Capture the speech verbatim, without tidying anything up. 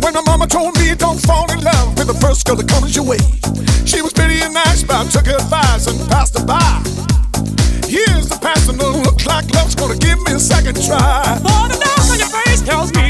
When my mama told me don't fall in love with the first girl that comes your way. She was pretty and nice, but I took her advice and passed her by. Here's the passion, don't look like love's gonna give me a second try. For the look on your face tells me